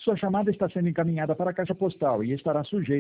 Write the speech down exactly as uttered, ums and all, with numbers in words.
Sua chamada está sendo encaminhada para a caixa postal e estará sujeita